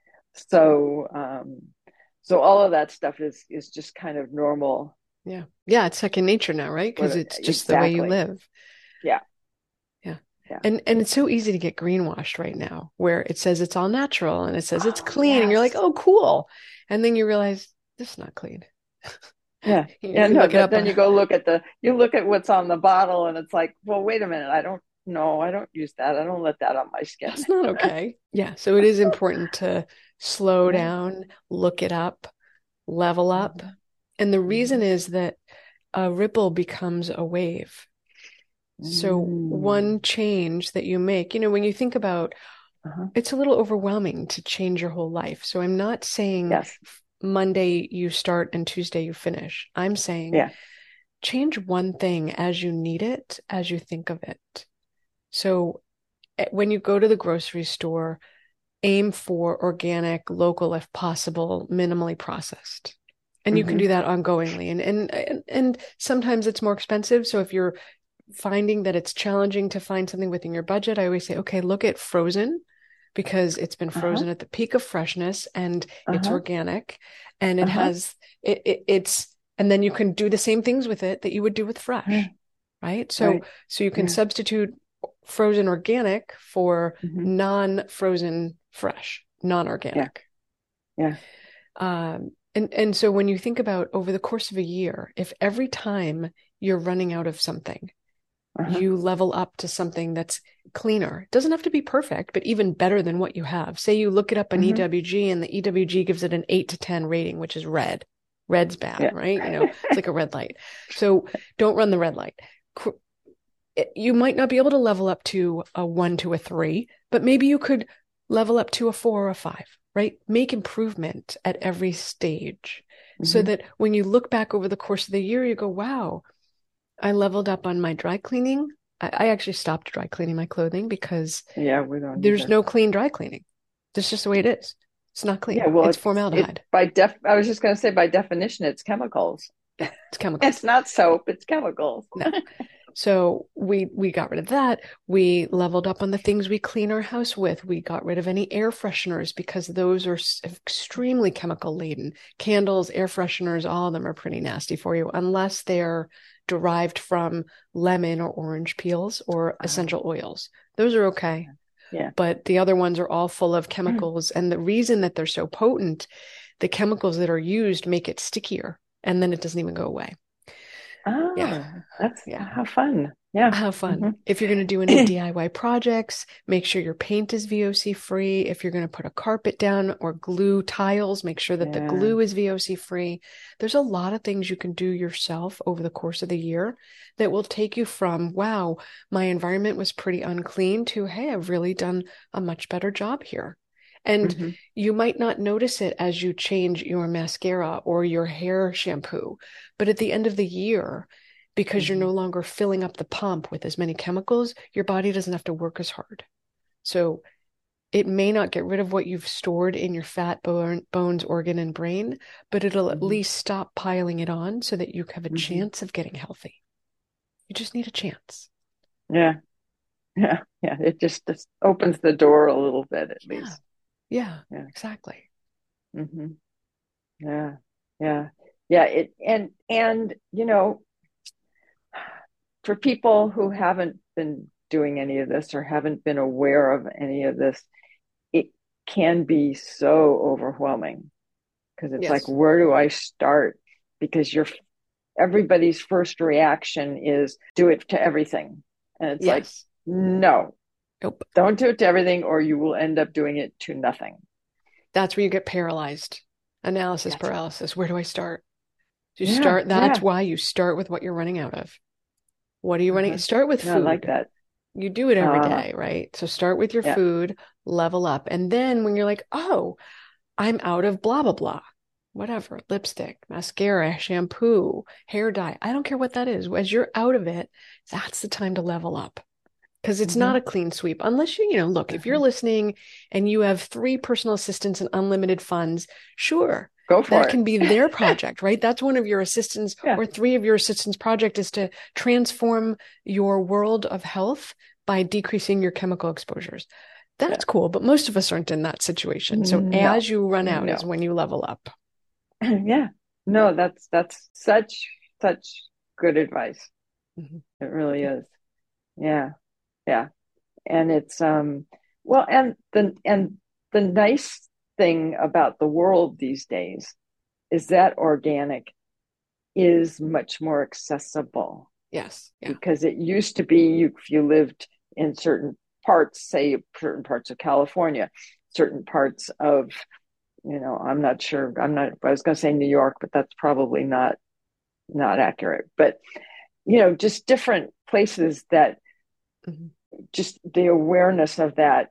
Speaker 2: So um so all of that stuff is is just kind of normal.
Speaker 3: Yeah. Yeah, it's second nature now, right? Because
Speaker 2: What
Speaker 3: it's just the way you
Speaker 2: exactly.
Speaker 3: live.
Speaker 2: Yeah.
Speaker 3: Yeah.
Speaker 2: Yeah.
Speaker 3: And and it's so easy to get greenwashed right now, where it says it's all natural and it says it's
Speaker 2: Oh,
Speaker 3: clean, and you're like,
Speaker 2: yes.
Speaker 3: oh, cool. And then you realize this is not clean.
Speaker 2: Yeah.
Speaker 3: You,
Speaker 2: Yeah,
Speaker 3: you
Speaker 2: no,
Speaker 3: look it
Speaker 2: but
Speaker 3: up.
Speaker 2: then
Speaker 3: uh,
Speaker 2: you go look at the you look at what's on the bottle and it's like, well, wait a minute, I don't know, I don't use that. I don't let that on my skin.
Speaker 3: That's not okay. Yeah. So it is important to slow
Speaker 2: Yeah.
Speaker 3: down, look it up, level up.
Speaker 2: Mhm.
Speaker 3: And the reason
Speaker 2: Mhm.
Speaker 3: is that a ripple becomes a wave. So one
Speaker 2: Mm.
Speaker 3: change that you make, you know, when you think about,
Speaker 2: Uh-huh.
Speaker 3: it's a little overwhelming to change your whole life. So I'm not saying
Speaker 2: Yes.
Speaker 3: Monday you start and Tuesday you finish. I'm saying
Speaker 2: Yeah.
Speaker 3: change one thing as you need it, as you think of it. So eh, when you go to the grocery store, aim for organic, local, if possible, minimally processed. And you can
Speaker 2: Mm-hmm.
Speaker 3: do that ongoingly. And, and and and sometimes it's more expensive. So if you're finding that it's challenging to find something within your budget, I always say, okay, look at frozen, because it's been
Speaker 2: Uh-huh.
Speaker 3: frozen at the peak of freshness, and it's
Speaker 2: Uh-huh.
Speaker 3: organic, and it
Speaker 2: Uh-huh.
Speaker 3: has it, it it's and then you can do the same things with it that you would do with fresh,
Speaker 2: Yeah.
Speaker 3: right? So
Speaker 2: Right.
Speaker 3: so you can
Speaker 2: Yeah.
Speaker 3: substitute frozen organic for
Speaker 2: Mm-hmm.
Speaker 3: non-frozen fresh, non-organic.
Speaker 2: Yeah.
Speaker 3: Um, and and so when you think about over the course of a year, if every time you're running out of something,
Speaker 2: Uh-huh.
Speaker 3: you level up to something that's cleaner. It doesn't have to be perfect, but even better than what you have. Say you look it up on
Speaker 2: Mm-hmm.
Speaker 3: E W G, and the E W G gives it an eight to ten rating, which is red. Red's bad,
Speaker 2: Yeah.
Speaker 3: right? You know, it's like a red light. So don't run the red light. You might not be able to level up to a one to a three, but maybe you could level up to a four or a five, right? Make improvement at every stage,
Speaker 2: Mm-hmm.
Speaker 3: so that when you look back over the course of the year, you go, wow, I leveled up on my dry cleaning. I, I actually stopped dry cleaning my clothing because
Speaker 2: Yeah, we don't
Speaker 3: there's
Speaker 2: either.
Speaker 3: no clean dry cleaning. That's just the way it is. It's not clean.
Speaker 2: Yeah, well,
Speaker 3: It's
Speaker 2: it's it
Speaker 3: formaldehyde.
Speaker 2: by def. I was just going to say, by definition, it's chemicals.
Speaker 3: Yeah, it's chemicals.
Speaker 2: It's not soap; it's chemicals.
Speaker 3: No. So we we got rid of that. We leveled up on the things we clean our house with. We got rid of any air fresheners because those are extremely chemical laden. Candles, air fresheners, all of them are pretty nasty for you unless they're derived from lemon or orange peels or essential oils. Those are okay.
Speaker 2: Yeah.
Speaker 3: But the other ones are all full of chemicals. And the reason that they're so potent, the chemicals that are used make it stickier, and then it doesn't even go away.
Speaker 2: Oh,
Speaker 3: yeah.
Speaker 2: that's
Speaker 3: yeah.
Speaker 2: how fun. Yeah.
Speaker 3: Have fun.
Speaker 2: Mm-hmm.
Speaker 3: If you're going to do any D I Y projects, make sure your paint is V O C free. If you're going to put a carpet down or glue tiles, make sure that yeah. the glue is V O C free. There's a lot of things you can do yourself over the course of the year that will take you from, wow, my environment was pretty unclean to, hey, I've really done a much better job here. And mm-hmm. you might not notice it as you change your mascara or your hair shampoo, but at the end of the year, because mm-hmm. you're no longer filling up the pump with as many chemicals, your body doesn't have to work as hard. So it may not get rid of what you've stored in your fat, bone, bones, organ, and brain, but it'll mm-hmm. at least stop piling it on so that you have a mm-hmm. chance of getting healthy. You just need a chance.
Speaker 2: Yeah. Yeah. Yeah. It just, just opens the door a little bit at
Speaker 3: yeah.
Speaker 2: least.
Speaker 3: Yeah,
Speaker 2: yeah.
Speaker 3: exactly.
Speaker 2: Mm-hmm. Yeah. Yeah. Yeah. It, and, and, you know, for people who haven't been doing any of this or haven't been aware of any of this, it can be so overwhelming because it's yes. like, where do I start? Because you're, everybody's first reaction is do it to everything. And it's yes. like, no,
Speaker 3: nope.
Speaker 2: Don't do it to everything or you will end up doing it to nothing.
Speaker 3: That's where you get paralyzed. Analysis that's paralysis. Where do I start? You
Speaker 2: yeah,
Speaker 3: start. That's
Speaker 2: yeah.
Speaker 3: why you start with what you're running out of. What are you running? Uh-huh. Start with food.
Speaker 2: I like that.
Speaker 3: You do it every uh, day, right? So start with your
Speaker 2: yeah.
Speaker 3: food, level up. And then when you're like, oh, I'm out of blah, blah, blah, whatever, lipstick, mascara, shampoo, hair dye. I don't care what that is. As you're out of it, that's the time to level up. Because it's mm-hmm. not a clean sweep. Unless you, you know, look, mm-hmm. if you're listening and you have three personal assistants and unlimited funds, sure.
Speaker 2: Go for
Speaker 3: that
Speaker 2: it.
Speaker 3: can be their project, right? That's one of your assistants yeah. or three of your assistants' project is to transform your world of health by decreasing your chemical exposures. That's yeah. cool. But most of us aren't in that situation. So no. as you run out no. is when you level up.
Speaker 2: Yeah. No, that's, that's such, such good advice. Mm-hmm. It really is. Yeah. Yeah. And it's, um, well, and the, and the nice thing about the world these days is that organic is much more accessible.
Speaker 3: Yes.
Speaker 2: Yeah. Because it used to be you, if you lived in certain parts, say certain parts of California, certain parts of, you know, I'm not sure, I'm not, I was going to say New York, but that's probably not, not accurate. But, you know, just different places that mm-hmm. just the awareness of that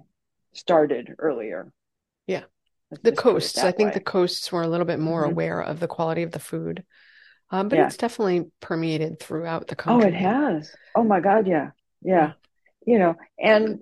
Speaker 2: started earlier.
Speaker 3: Yeah. The coasts. I think
Speaker 2: way.
Speaker 3: the coasts were a little bit more mm-hmm. aware of the quality of the food. Um, but yeah. it's definitely permeated throughout the country.
Speaker 2: Oh, it has. Oh my God. Yeah. Yeah. yeah. You know, and,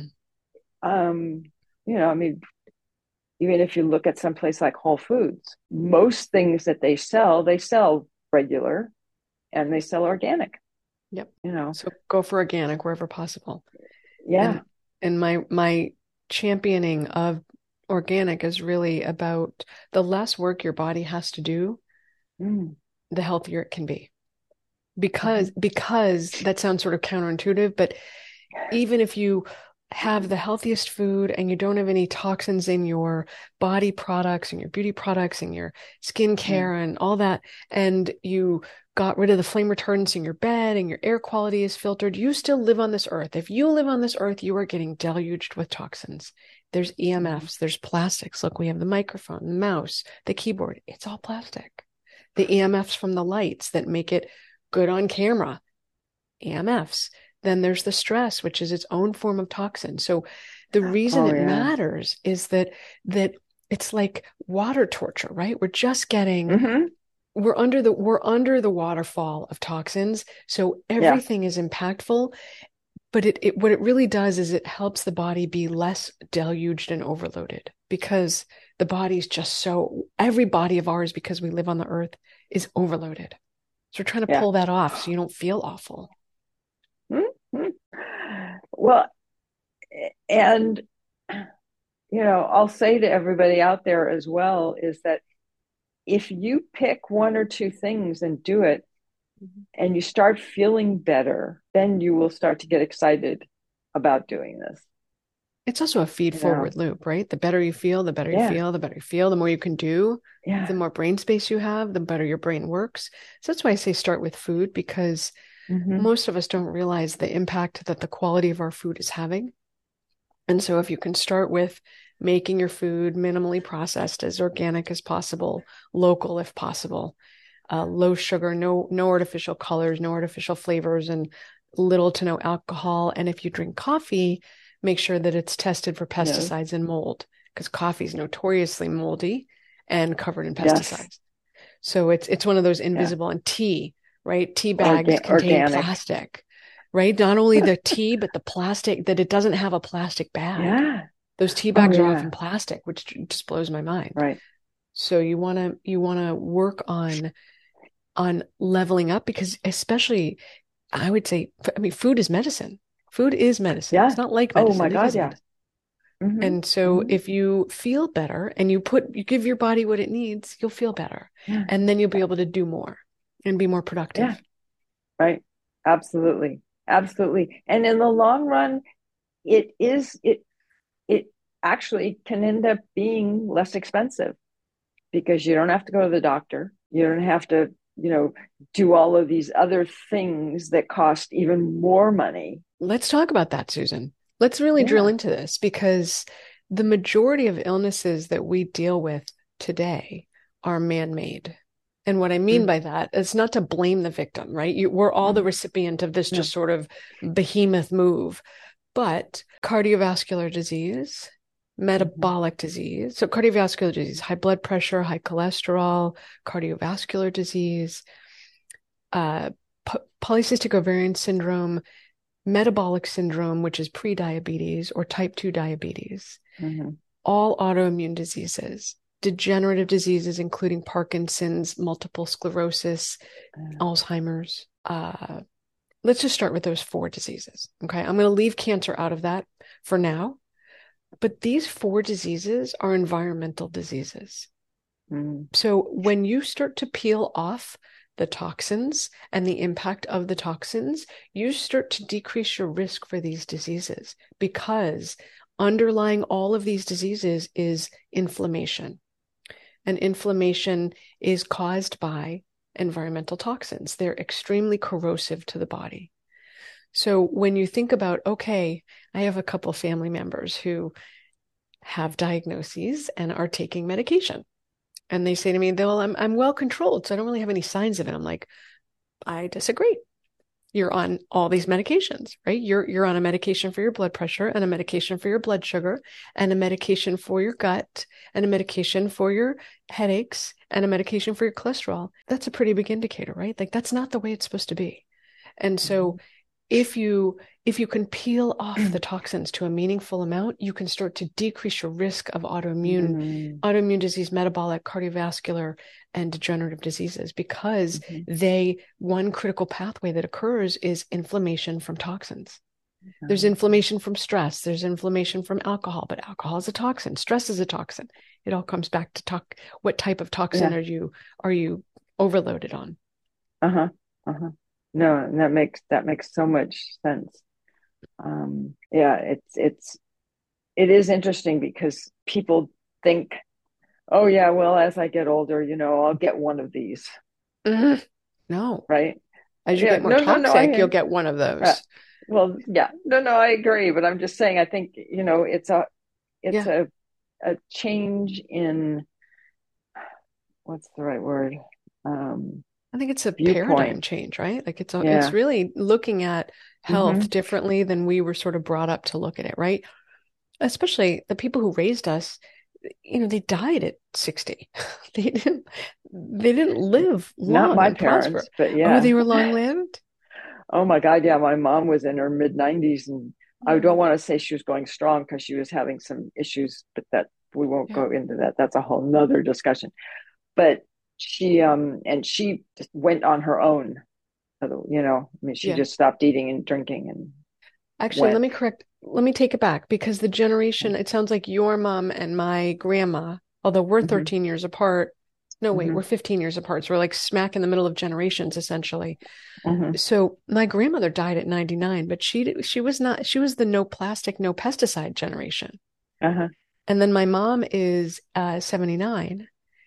Speaker 2: um, you know, I mean, even if you look at some place like Whole Foods, most things that they sell, they sell regular and they sell organic.
Speaker 3: Yep.
Speaker 2: You know,
Speaker 3: so go for organic wherever possible.
Speaker 2: Yeah.
Speaker 3: And, and my, my championing of organic is really about the less work your body has to do, mm. the healthier it can be. Because, mm-hmm. because that sounds sort of counterintuitive, but even if you have the healthiest food and you don't have any toxins in your body products and your beauty products and your skincare mm. and all that, and you got rid of the flame retardants in your bed and your air quality is filtered, you still live on this earth. If you live on this earth, you are getting deluged with toxins. There's E M Fs, there's plastics. Look, we have the microphone, the mouse, the keyboard. It's all plastic. The E M Fs from the lights that make it good on camera, E M Fs. Then there's the stress, which is its own form of toxin. So the reason oh, it yeah. matters is that, that it's like water torture, right? We're just getting, mm-hmm. we're under the, we're under the waterfall of toxins. So everything yeah. is impactful. But it, it, what it really does is it helps the body be less deluged and overloaded because the body's just so, every body of ours, because we live on the earth, is overloaded. So we're trying to
Speaker 2: Yeah.
Speaker 3: pull that off so you don't feel awful.
Speaker 2: Mm-hmm. Well, and, you know, I'll say to everybody out there as well is that if you pick one or two things and do it, and you start feeling better, then you will start to get excited about doing this.
Speaker 3: It's also a feed
Speaker 2: You
Speaker 3: forward
Speaker 2: know?
Speaker 3: loop, right? The better you feel, the better you
Speaker 2: Yeah.
Speaker 3: feel, the better you feel, the more you can do,
Speaker 2: Yeah.
Speaker 3: the more brain space you have, the better your brain works. So that's why I say start with food, because
Speaker 2: Mm-hmm.
Speaker 3: most of us don't realize the impact that the quality of our food is having. And so if you can start with making your food minimally processed, as organic as possible, local if possible, uh, low sugar, no no artificial colors, no artificial flavors, and little to no alcohol. And if you drink coffee, make sure that it's tested for pesticides
Speaker 2: No.
Speaker 3: and mold, because coffee is notoriously moldy and covered in pesticides.
Speaker 2: Yes.
Speaker 3: So it's it's one of those invisible. And tea, right? Tea bags
Speaker 2: Orga-
Speaker 3: contain
Speaker 2: organic.
Speaker 3: plastic, right? Not only the tea, but the plastic, that it doesn't have a plastic bag.
Speaker 2: Yeah.
Speaker 3: Those tea bags
Speaker 2: Oh,
Speaker 3: are
Speaker 2: yeah.
Speaker 3: often plastic, which just blows my mind.
Speaker 2: Right.
Speaker 3: So you want to you want to work on on leveling up, because especially, I would say, I mean, food is medicine. Food is medicine.
Speaker 2: Yeah.
Speaker 3: It's not like
Speaker 2: Oh
Speaker 3: medicine.
Speaker 2: my
Speaker 3: It
Speaker 2: God,
Speaker 3: is
Speaker 2: yeah.
Speaker 3: medicine.
Speaker 2: Mm-hmm.
Speaker 3: And so
Speaker 2: Mm-hmm.
Speaker 3: if you feel better and you put, you give your body what it needs, you'll feel better.
Speaker 2: Yeah.
Speaker 3: And then you'll be able to do more and be more productive.
Speaker 2: Yeah. Right. Absolutely. Absolutely. And in the long run, it is, it, it actually can end up being less expensive because you don't have to go to the doctor. You don't have to, you know, do all of these other things that cost even more money.
Speaker 3: Let's talk about that, Susan. Let's really
Speaker 2: Yeah.
Speaker 3: drill into this, because the majority of illnesses that we deal with today are man-made. And what I mean
Speaker 2: Mm.
Speaker 3: by that is not to blame the victim, right? You, we're all the
Speaker 2: Mm.
Speaker 3: recipient of this
Speaker 2: No.
Speaker 3: just sort of behemoth move. But cardiovascular disease, metabolic disease, so cardiovascular disease, high blood pressure, high cholesterol, cardiovascular disease, uh, p- polycystic ovarian syndrome, metabolic syndrome, which is pre-diabetes, or type two diabetes,
Speaker 2: Mm-hmm.
Speaker 3: all autoimmune diseases, degenerative diseases, including Parkinson's, multiple sclerosis,
Speaker 2: Mm.
Speaker 3: Alzheimer's. Uh, let's just start with those four diseases. Okay. I'm going to leave cancer out of that for now. But these four diseases are environmental diseases.
Speaker 2: Mm.
Speaker 3: So when you start to peel off the toxins and the impact of the toxins, you start to decrease your risk for these diseases, because underlying all of these diseases is inflammation. And inflammation is caused by environmental toxins. They're extremely corrosive to the body. So when you think about, okay, I have a couple family members who have diagnoses and are taking medication. And they say to me, well, I'm, I'm well controlled, so I don't really have any signs of it. I'm like, I disagree. You're on all these medications, right? You're, you're on a medication for your blood pressure, and a medication for your blood sugar, and a medication for your gut, and a medication for your headaches, and a medication for your cholesterol. That's a pretty big indicator, right? Like, that's not the way it's supposed to be. And so if you if you can peel off the toxins to a meaningful amount, you can start to decrease your risk of autoimmune,
Speaker 2: Mm.
Speaker 3: autoimmune disease, metabolic, cardiovascular, and degenerative diseases, because
Speaker 2: Mm-hmm.
Speaker 3: they, one critical pathway that occurs is inflammation from toxins.
Speaker 2: Mm-hmm.
Speaker 3: There's inflammation from stress. There's inflammation from alcohol, but alcohol is a toxin. Stress is a toxin. It all comes back to talk. What type of toxin
Speaker 2: Yeah.
Speaker 3: are you are you overloaded on?
Speaker 2: Uh-huh. Uh-huh. No, and that makes that makes so much sense. Um, yeah, it's it's it is interesting because people think, oh yeah, well, as I get older, you know, I'll get one of these,
Speaker 3: Mm-hmm. No.
Speaker 2: right?
Speaker 3: As you
Speaker 2: Yeah,
Speaker 3: get more
Speaker 2: no, no, no, I
Speaker 3: toxic, you'll
Speaker 2: hear.
Speaker 3: get one of those.
Speaker 2: Uh, well, yeah, no, no, I agree, but I'm just saying, I think, you know, it's a it's
Speaker 3: Yeah.
Speaker 2: a a change in, what's the right word? Um,
Speaker 3: I think it's a
Speaker 2: viewpoint.
Speaker 3: paradigm change, right? Like it's a,
Speaker 2: Yeah.
Speaker 3: it's really looking at health
Speaker 2: Mhm.
Speaker 3: differently than we were sort of brought up to look at it, right? Especially the people who raised us, you know, they died at sixty. They didn't they didn't live
Speaker 2: Not
Speaker 3: long
Speaker 2: my
Speaker 3: and prosper.
Speaker 2: parents, but
Speaker 3: Oh,
Speaker 2: yeah.
Speaker 3: they were long-lived?
Speaker 2: Oh my God, yeah. My mom was in her mid nineties, and I don't want to say she was going strong because she was having some issues, but that we won't
Speaker 3: Yeah.
Speaker 2: go into that. That's a whole nother discussion. But she, um, and she just went on her own, you know, I mean, she
Speaker 3: Yeah.
Speaker 2: just stopped eating and drinking and
Speaker 3: Actually, let
Speaker 2: went.
Speaker 3: me correct, let me take it back because the generation, it sounds like your mom and my grandma, although we're
Speaker 2: Mm-hmm.
Speaker 3: thirteen years apart. No, wait,
Speaker 2: Mm-hmm.
Speaker 3: we're fifteen years apart. So we're like smack in the middle of generations, essentially.
Speaker 2: Mm-hmm.
Speaker 3: So my grandmother died at ninety-nine, but she she was not, she was the no plastic, no pesticide generation.
Speaker 2: Uh-huh.
Speaker 3: And then my mom is uh, seventy-nine,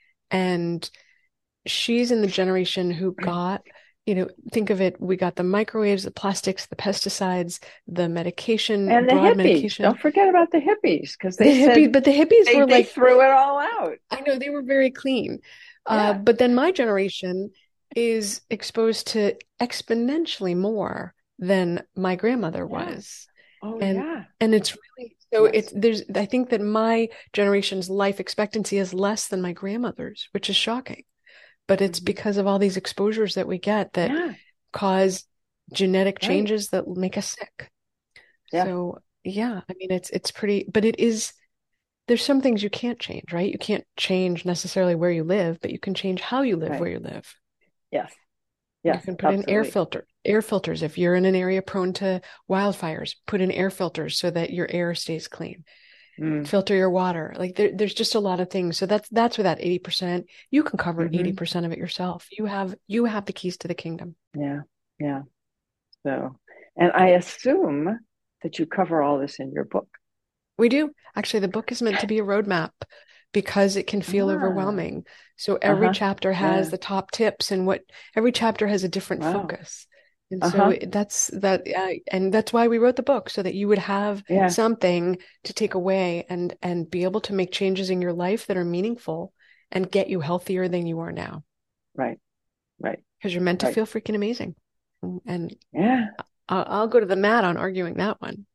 Speaker 3: and she's in the generation who got, you know, think of it, we got the microwaves, the plastics, the pesticides, the medication,
Speaker 2: And the
Speaker 3: broad
Speaker 2: hippies.
Speaker 3: medication.
Speaker 2: Don't forget about the hippies, because
Speaker 3: The
Speaker 2: they
Speaker 3: hippies,
Speaker 2: said
Speaker 3: but the hippies
Speaker 2: they,
Speaker 3: were
Speaker 2: they
Speaker 3: like,
Speaker 2: threw it all out.
Speaker 3: I know they were very clean. Uh,
Speaker 2: Yeah.
Speaker 3: but then my generation is exposed to exponentially more than my grandmother
Speaker 2: Yeah.
Speaker 3: was.
Speaker 2: Oh,
Speaker 3: And
Speaker 2: yeah.
Speaker 3: and it's really so
Speaker 2: Yes.
Speaker 3: it's there's I think that my generation's life expectancy is less than my grandmother's, which is shocking. But it's
Speaker 2: Mm-hmm.
Speaker 3: because of all these exposures that we get that
Speaker 2: Yeah.
Speaker 3: cause genetic
Speaker 2: Right.
Speaker 3: changes that make us sick.
Speaker 2: Yeah.
Speaker 3: So yeah, I mean it's it's pretty, but it is, there's some things you can't change, right? You can't change necessarily where you live, but you can change how you live
Speaker 2: Right.
Speaker 3: where you live.
Speaker 2: Yes.
Speaker 3: You
Speaker 2: Yes.
Speaker 3: can put in air
Speaker 2: Absolutely.
Speaker 3: filter, air filters. If you're in an area prone to wildfires, put in air filters so that your air stays clean.
Speaker 2: Mm.
Speaker 3: Filter your water. Like there, there's just a lot of things. So that's that's where that eighty percent, you can cover
Speaker 2: Mm-hmm.
Speaker 3: eighty percent of it yourself. You have you have the keys to the kingdom.
Speaker 2: Yeah. Yeah. So, and I assume that you cover all this in your book.
Speaker 3: We do. Actually, the book is meant to be a roadmap because it can feel
Speaker 2: Ah.
Speaker 3: overwhelming. So every
Speaker 2: Uh-huh.
Speaker 3: chapter has
Speaker 2: Yeah.
Speaker 3: the top tips, and what every chapter has a different
Speaker 2: Wow.
Speaker 3: focus. And
Speaker 2: Uh-huh.
Speaker 3: so it- that's that, uh, and that's why we wrote the book, so that you would have
Speaker 2: Yeah.
Speaker 3: something to take away and and be able to make changes in your life that are meaningful and get you healthier than you are now.
Speaker 2: Right. Right.
Speaker 3: Because you're meant to
Speaker 2: Right.
Speaker 3: feel freaking amazing. And
Speaker 2: Yeah.
Speaker 3: I'll, I'll go to the mat on arguing that one.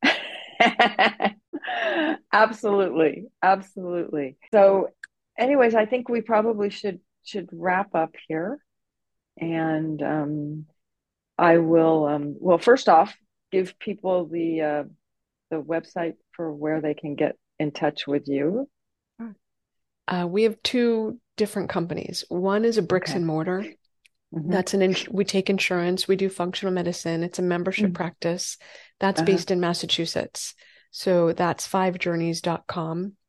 Speaker 2: Absolutely. Absolutely. So anyways, I think we probably should should wrap up here. And um I will um well first off give people the uh the website for where they can get in touch with you.
Speaker 3: Uh, we have two different companies. One is a bricks
Speaker 2: Okay.
Speaker 3: and mortar.
Speaker 2: Mm-hmm.
Speaker 3: That's an ins- we take insurance. We do functional medicine. It's a membership
Speaker 2: Mm-hmm.
Speaker 3: practice that's
Speaker 2: Uh-huh.
Speaker 3: based in Massachusetts. So that's five journeys dot com.